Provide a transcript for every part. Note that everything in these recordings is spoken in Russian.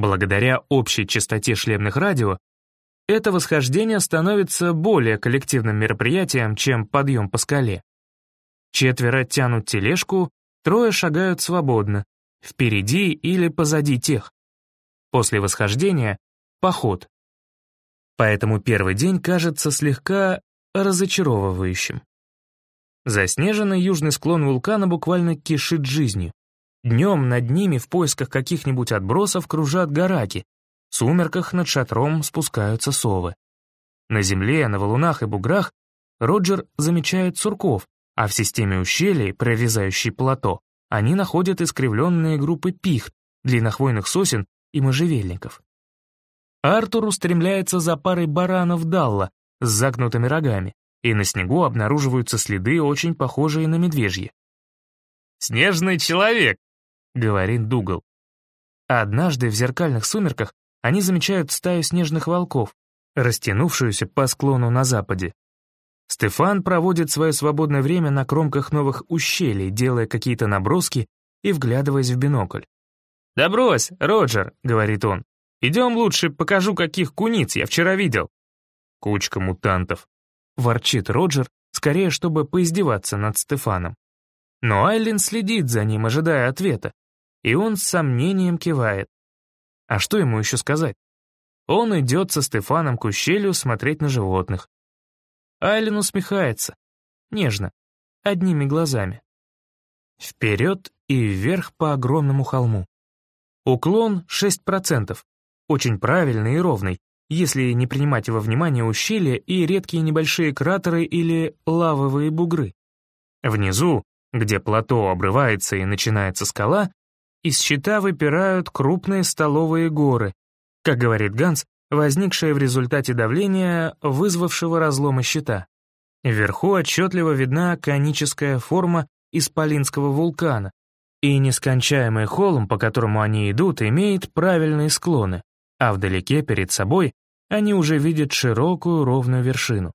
Благодаря общей частоте шлемных радио, это восхождение становится более коллективным мероприятием, чем подъем по скале. 4 тянут тележку, 3 шагают свободно, впереди или позади тех. После восхождения — поход. Поэтому первый день кажется слегка разочаровывающим. Заснеженный южный склон вулкана буквально кишит жизнью. Днем над ними в поисках каких-нибудь отбросов кружат гораки, в сумерках над шатром спускаются совы. На земле, на валунах и буграх Роджер замечает сурков, а в системе ущелий, прорезающей плато, они находят искривленные группы пихт, длиннохвойных сосен и можжевельников. Артур устремляется за парой баранов Далла с загнутыми рогами, и на снегу обнаруживаются следы, очень похожие на медвежьи. «Снежный человек», — говорит Дугал. Однажды в зеркальных сумерках они замечают стаю снежных волков, растянувшуюся по склону на западе. Стефан проводит свое свободное время на кромках новых ущелий, делая какие-то наброски и вглядываясь в бинокль. «Да брось, Роджер», — говорит он, — «идем лучше покажу, каких куниц я вчера видел». «Кучка мутантов», — ворчит Роджер, скорее, чтобы поиздеваться над Стефаном. Но Айлин следит за ним, ожидая ответа, и он с сомнением кивает. А что ему еще сказать? Он идет со Стефаном к ущелью смотреть на животных. Айлин усмехается, нежно, одними глазами. Вперед и вверх по огромному холму. Уклон 6%, очень правильный и ровный, если не принимать во внимание ущелья и редкие небольшие кратеры или лавовые бугры. Внизу, где плато обрывается и начинается скала, из щита выпирают крупные столовые горы, как говорит Ганс, возникшие в результате давления, вызвавшего разломы щита. Вверху отчетливо видна коническая форма исполинского вулкана, и нескончаемый холм, по которому они идут, имеет правильные склоны, а вдалеке перед собой они уже видят широкую ровную вершину.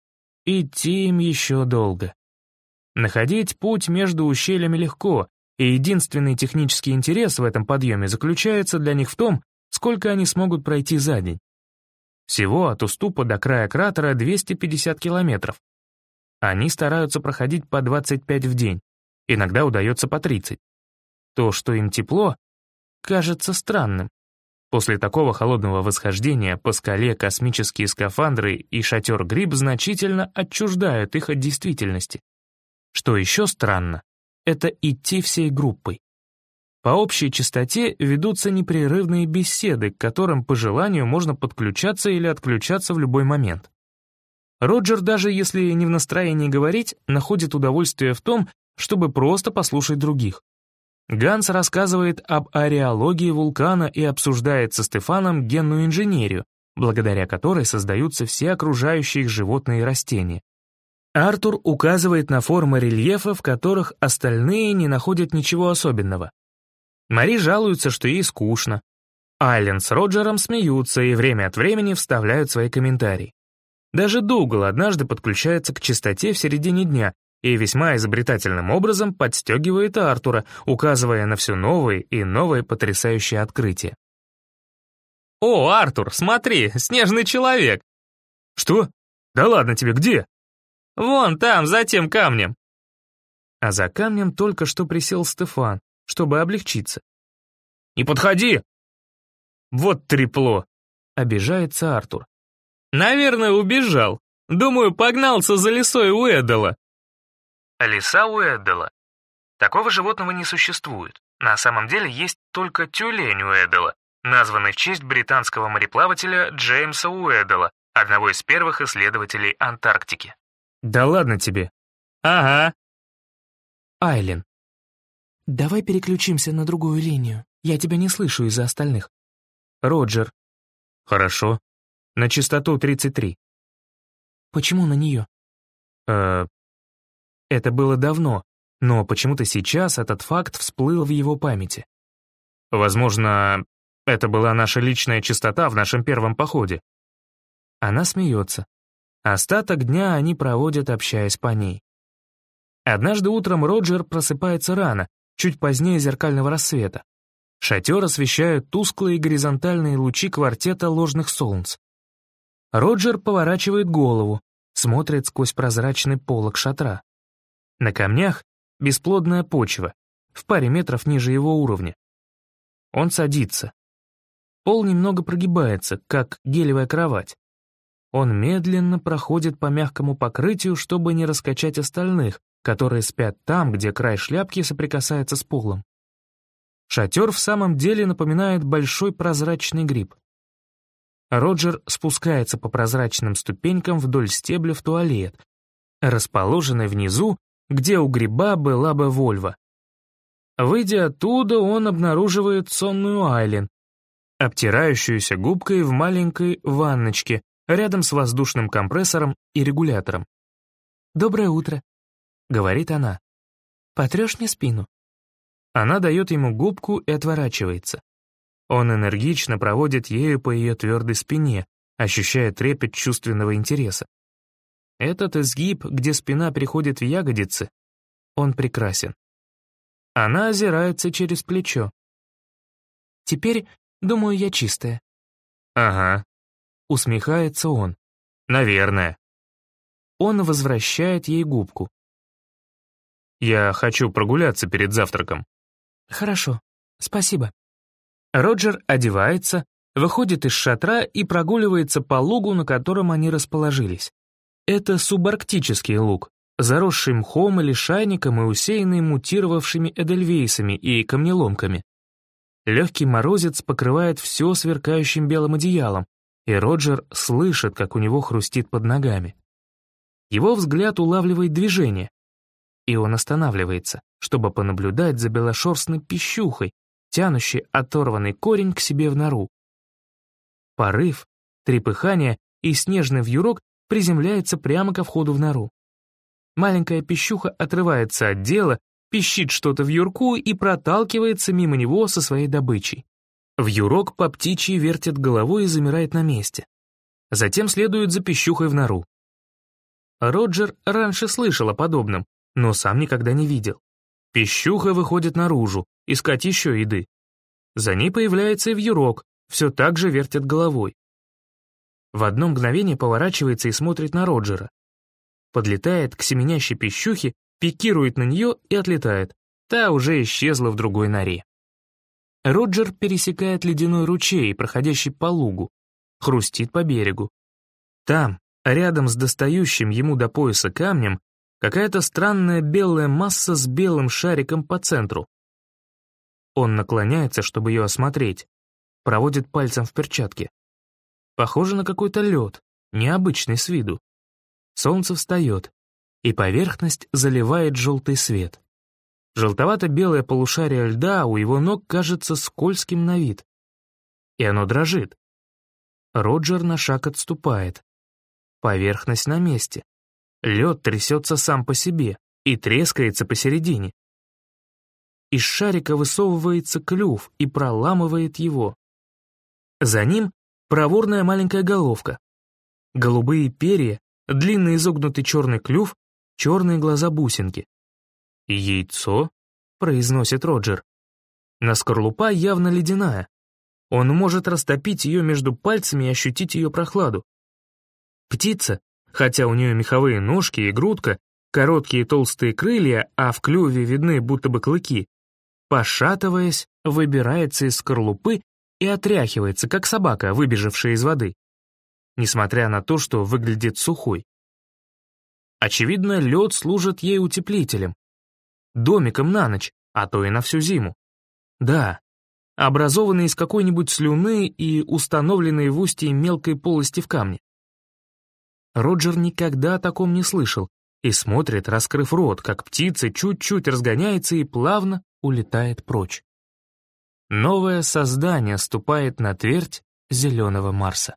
Идти им еще долго. Находить путь между ущельями легко, и единственный технический интерес в этом подъеме заключается для них в том, сколько они смогут пройти за день. Всего от уступа до края кратера 250 километров. Они стараются проходить по 25 в день, иногда удается по 30. То, что им тепло, кажется странным. После такого холодного восхождения по скале космические скафандры и шатер-гриб значительно отчуждают их от действительности. Что еще странно, это идти всей группой. По общей частоте ведутся непрерывные беседы, к которым по желанию можно подключаться или отключаться в любой момент. Роджер, даже если не в настроении говорить, находит удовольствие в том, чтобы просто послушать других. Ганс рассказывает об ареологии вулкана и обсуждает со Стефаном генную инженерию, благодаря которой создаются все окружающие их животные и растения. Артур указывает на формы рельефа, в которых остальные не находят ничего особенного. Мари жалуется, что ей скучно. Айлен с Роджером смеются и время от времени вставляют свои комментарии. Даже Дугал однажды подключается к частоте в середине дня и весьма изобретательным образом подстегивает Артура, указывая на все новые и новые потрясающие открытия. «О, Артур, смотри, снежный человек!» «Что? Да ладно тебе, где?» «Вон там, за тем камнем». А за камнем только что присел Стефан, чтобы облегчиться. «Не подходи!» «Вот трепло!» — обижается Артур. «Наверное, убежал. Думаю, погнался за лисой Уэддала». Лиса Уэддала. Такого животного не существует. На самом деле есть только тюлень Уэддала, названный в честь британского мореплавателя Джеймса Уэддала, одного из первых исследователей Антарктики. «Да ладно тебе». «Ага». Айлин. «Давай переключимся на другую линию. Я тебя не слышу из-за остальных». Роджер. «Хорошо. На частоту 33». «Почему на нее?» Это было давно, но почему-то сейчас этот факт всплыл в его памяти. Возможно, это была наша личная частота в нашем первом походе. Она смеется. Остаток дня они проводят, общаясь по ней. Однажды утром Роджер просыпается рано, чуть позднее зеркального рассвета. Шатер освещают тусклые горизонтальные лучи квартета ложных солнц. Роджер поворачивает голову, смотрит сквозь прозрачный полог шатра. На камнях бесплодная почва, в паре метров ниже его уровня. Он садится. Пол немного прогибается, как гелевая кровать. Он медленно проходит по мягкому покрытию, чтобы не раскачать остальных, которые спят там, где край шляпки соприкасается с полом. Шатер в самом деле напоминает большой прозрачный гриб. Роджер спускается по прозрачным ступенькам вдоль стебля в туалет, расположенный внизу, где у гриба была бы вольва. Выйдя оттуда, он обнаруживает сонную Айлин, обтирающуюся губкой в маленькой ванночке рядом с воздушным компрессором и регулятором. «Доброе утро», — говорит она. «Потрешь мне спину?» Она дает ему губку и отворачивается. Он энергично проводит ею по ее твердой спине, ощущая трепет чувственного интереса. Этот изгиб, где спина переходит в ягодицы, он прекрасен. Она озирается через плечо. «Теперь, думаю, я чистая». «Ага», — усмехается он. «Наверное». Он возвращает ей губку. «Я хочу прогуляться перед завтраком». «Хорошо, спасибо». Роджер одевается, выходит из шатра и прогуливается по лугу, на котором они расположились. Это субарктический луг, заросший мхом или шайником и усеянный мутировавшими эдельвейсами и камнеломками. Легкий морозец покрывает все сверкающим белым одеялом, и Роджер слышит, как у него хрустит под ногами. Его взгляд улавливает движение, и он останавливается, чтобы понаблюдать за белошерстной пищухой, тянущей оторванный корень к себе в нору. Порыв, трепыхание и снежный вьюрок приземляется прямо ко входу в нору. Маленькая пищуха отрывается от дела, пищит что-то вьюрку и проталкивается мимо него со своей добычей. Вьюрок по птичьи вертит головой и замирает на месте. Затем следует за пищухой в нору. Роджер раньше слышал о подобном, но сам никогда не видел. Пищуха выходит наружу, искать еще еды. За ней появляется и вьюрок, все так же вертит головой. В одно мгновение поворачивается и смотрит на Роджера. Подлетает к семенящей пищухе, пикирует на нее и отлетает. Та уже исчезла в другой норе. Роджер пересекает ледяной ручей, проходящий по лугу, хрустит по берегу. Там, рядом с достающим ему до пояса камнем, какая-то странная белая масса с белым шариком по центру. Он наклоняется, чтобы ее осмотреть, проводит пальцем в перчатке. Похоже на какой-то лед, необычный с виду. Солнце встает, и поверхность заливает желтый свет. Желтовато-белое полушарие льда у его ног кажется скользким на вид. И оно дрожит. Роджер на шаг отступает. Поверхность на месте. Лед трясется сам по себе и трескается посередине. Из шарика высовывается клюв и проламывает его. За ним проворная маленькая головка. Голубые перья, длинный изогнутый черный клюв, черные глаза-бусинки. «Яйцо?» — произносит Роджер. Но скорлупа явно ледяная. Он может растопить ее между пальцами и ощутить ее прохладу. Птица, хотя у нее меховые ножки и грудка, короткие толстые крылья, а в клюве видны будто бы клыки, пошатываясь, выбирается из скорлупы и отряхивается, как собака, выбежавшая из воды, несмотря на то, что выглядит сухой. Очевидно, лед служит ей утеплителем, домиком на ночь, а то и на всю зиму. Да, образованный из какой-нибудь слюны и установленный в устье мелкой полости в камне. Роджер никогда о таком не слышал и смотрит, раскрыв рот, как птица чуть-чуть разгоняется и плавно улетает прочь. Новое создание ступает на твердь зеленого Марса.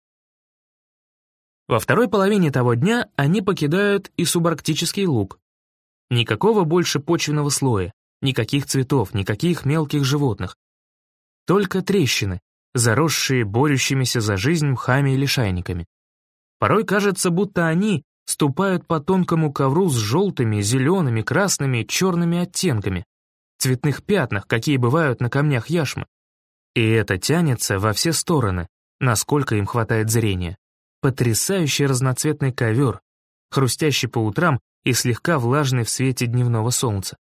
Во второй половине того дня они покидают и субарктический луг. Никакого больше почвенного слоя, никаких цветов, никаких мелких животных. Только трещины, заросшие борющимися за жизнь мхами и лишайниками. Порой кажется, будто они ступают по тонкому ковру с желтыми, зелеными, красными, черными оттенками. цветных пятнах, какие бывают на камнях яшмы. И это тянется во все стороны, насколько им хватает зрения. Потрясающий разноцветный ковер, хрустящий по утрам и слегка влажный в свете дневного солнца.